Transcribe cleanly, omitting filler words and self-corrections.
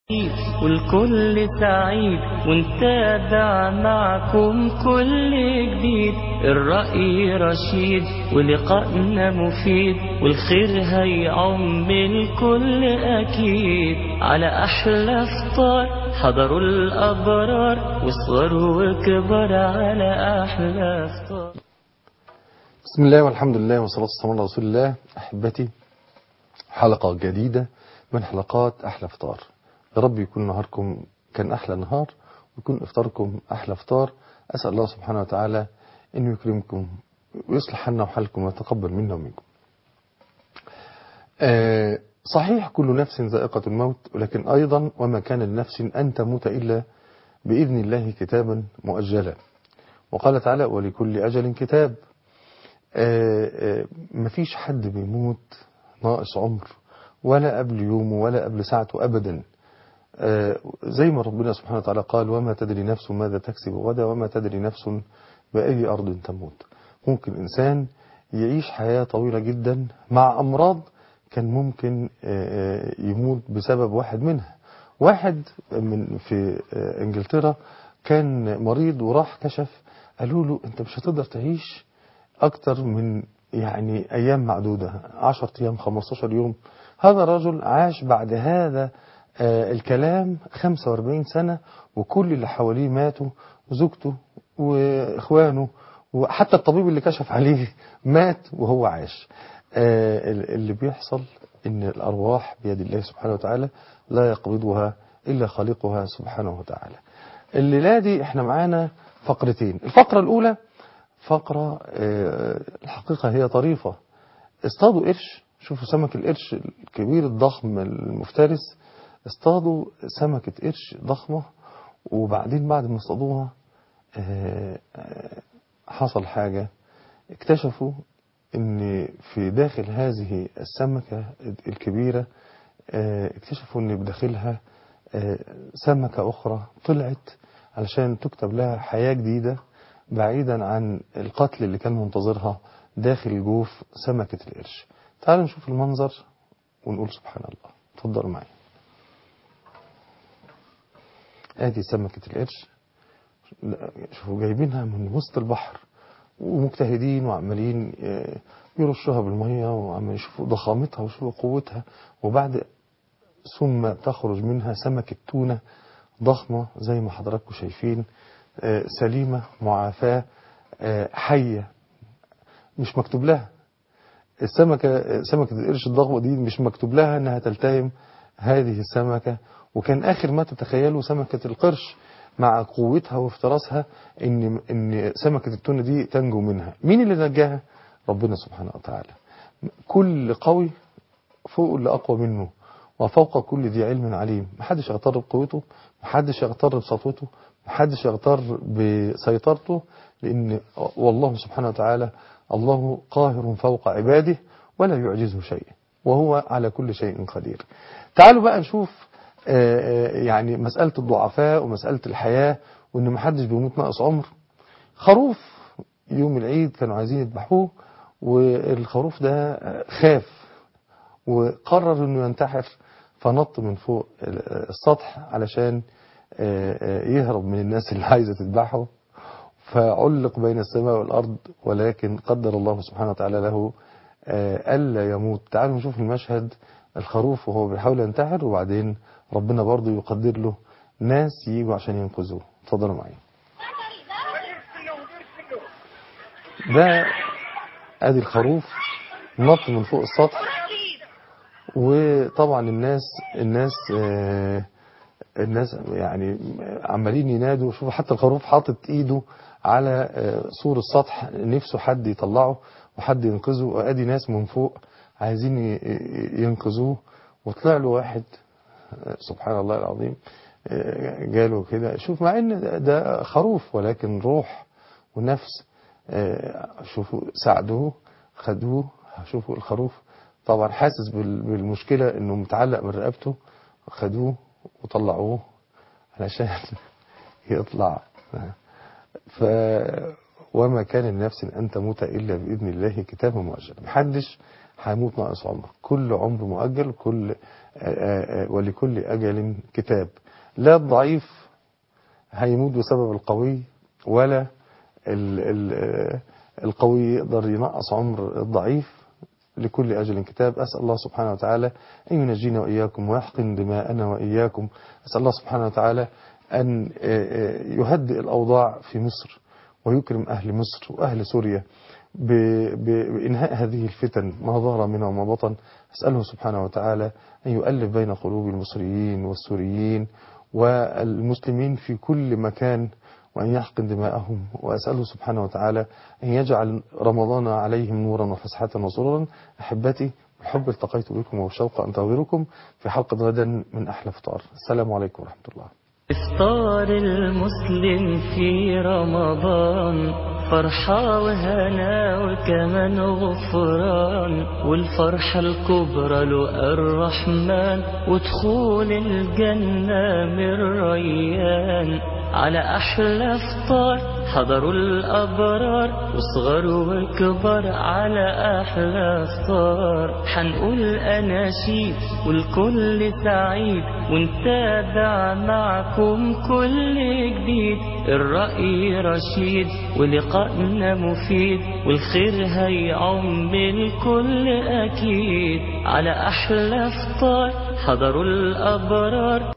والكل سعيد ونتابع معكم كل جديد. الرأي رشيد ولقائنا مفيد، والخير هيعم الكل أكيد. على أحلى فطار حضروا الأبرار، وصغروا وكبار على أحلى فطار. بسم الله والحمد لله والصلاة والسلام على رسول الله. أحبتي، حلقة جديدة من حلقات أحلى فطار. يا رب يكون نهاركم كان أحلى نهار، ويكون إفطاركم أحلى فطار. أسأل الله سبحانه وتعالى أن يكرمكم ويصلح حالنا وحالكم ويتقبل منا ومنكم. صحيح كل نفس ذائقة الموت، ولكن أيضا وما كان لنفس أن تموت إلا بإذن الله كتابا مؤجلا. وقال تعالى: ولكل أجل كتاب. مفيش حد بيموت ناقص عمر، ولا قبل يومه ولا قبل ساعته أبدا. زي ما ربنا سبحانه وتعالى قال: وما تدري نفس ماذا تكسب غدا، وما تدري نفس بأي أرض تموت. ممكن إنسان يعيش حياة طويلة جدا مع أمراض كان ممكن يموت بسبب واحد منها. واحد في إنجلترا كان مريض وراح كشف، قالوا له: أنت مش هتقدر تعيش أكتر من أيام معدودة، 10 أيام 15 يوم. هذا الرجل عاش بعد هذا الكلام 45 سنة، وكل اللي حواليه ماتوا، وزوجته وإخوانه، وحتى الطبيب اللي كشف عليه مات وهو عاش. اللي بيحصل إن الأرواح بيد الله سبحانه وتعالى، لا يقبضها إلا خالقها سبحانه وتعالى. الليلة دي احنا معانا فقرتين. الفقرة الأولى فقرة الحقيقة هي طريفة. اصطادوا قرش، شوفوا سمك القرش الكبير الضخم المفترس، اصطادوا سمكة قرش ضخمة، وبعدين بعد ما اصطادوها حصل حاجة. اكتشفوا ان في داخل هذه السمكة الكبيرة اكتشفوا ان بداخلها سمكة اخرى طلعت علشان تكتب لها حياة جديدة، بعيدا عن القتل اللي كان منتظرها داخل جوف سمكة القرش. تعالوا نشوف المنظر ونقول سبحان الله. اتفضلوا معي. ادي سمكة القرش، شوفوا جايبينها من وسط البحر، ومجتهدين وعمالين يرشوها بالمية، وعمالين يشوفوا ضخامتها ويشوفوا قوتها. وبعد ثم تخرج منها سمكة تونة ضخمة زي ما حضراتكم شايفين، سليمة معافاة حية. مش مكتوب لها سمكة القرش الضخمة دي مش مكتوب لها انها تلتهم هذه السمكة. وكان اخر ما تتخيلوا سمكة القرش مع قوتها وافتراسها ان سمكة التونة دي تنجو منها. مين اللي نجاها؟ ربنا سبحانه وتعالى. كل قوي فوق اللي اقوى منه، وفوق كل ذي علم عليم. محدش يغتر بقوته، محدش يغتر بسطوته، محدش يغتر بسيطرته، لأن والله سبحانه وتعالى الله قاهر فوق عباده ولا يعجزه شيء، وهو على كل شيء قدير. تعالوا بقى نشوف مسألة الضعفاء ومسألة الحياة، وأن محدش بيموت ناقص عمر. خروف يوم العيد كانوا عايزين يذبحوه، والخروف ده خاف وقرر انه ينتحر، فنط من فوق السطح علشان يهرب من الناس اللي عايزة تذبحه، فعلق بين السماء والأرض، ولكن قدر الله سبحانه وتعالى له ألا يموت. تعالوا نشوف المشهد، الخروف وهو بيحاول ينتحر، وبعدين ربنا برضو يقدر له ناس ييجوا عشان ينقذوه. اتفضلوا معي. ده ادي الخروف نط من فوق السطح، وطبعا الناس عمالين ينادوا. شوفوا حتى الخروف حاطط ايده على سور السطح، نفسه حد يطلعه وحد ينقذه، وادي ناس من فوق عايزين ينقذوه. وطلع له واحد سبحان الله العظيم، جاله كده. شوف مع ان ده خروف ولكن روح ونفس. شوفوا ساعدوه، خدوه. شوفوا الخروف طبعا حاسس بالمشكلة انه متعلق من رقبته، خدوه وطلعوه علشان يطلع. وما كان النفس ان تموت الا باذن الله كتابا مؤجلا. محدش هيموت ناقص عمر، كل عمر مؤجل، كل ولكل أجل كتاب. لا الضعيف هيموت بسبب القوي، ولا القوي يقدر ينقص عمر الضعيف. لكل أجل كتاب. أسأل الله سبحانه وتعالى أن ينجينا وإياكم ويحقن دماءنا وإياكم. أسأل الله سبحانه وتعالى أن يهدئ الأوضاع في مصر ويكرم أهل مصر وأهل سوريا بإنهاء هذه الفتن ما ظهر منها وما بطن. أسأله سبحانه وتعالى أن يؤلف بين قلوب المصريين والسوريين والمسلمين في كل مكان وأن يحقن دماءهم. وأسأله سبحانه وتعالى أن يجعل رمضان عليهم نورا وفسحة وسرورا. أحبتي بالحب التقيت بكم وبالشوق أنتظركم في حلقة غدا من أحلى فطار. السلام عليكم ورحمة الله. إفطار المسلم في رمضان فرحة وهنا وكمان غفران، والفرحة الكبرى لقى الرحمن ودخول الجنة من ريان. على أحلى فطار حضروا الأبرار وصغر وكبر على أحلى فطار. حنقول أناشيد والكل سعيد ونتابع معكم كل جديد. الرأي رشيد ولقائنا مفيد والخير هيعم الكل أكيد. على أحلى فطار حضروا الأبرار